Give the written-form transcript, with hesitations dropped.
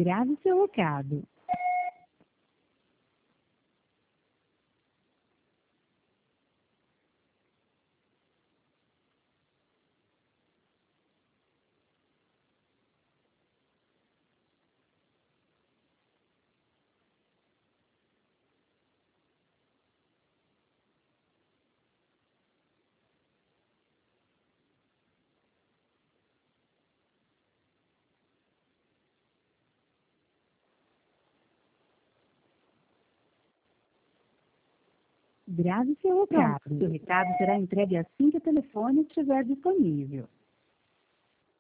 Grave seu recado. Grave seu recado. Seu recado será entregue assim que o telefone estiver disponível.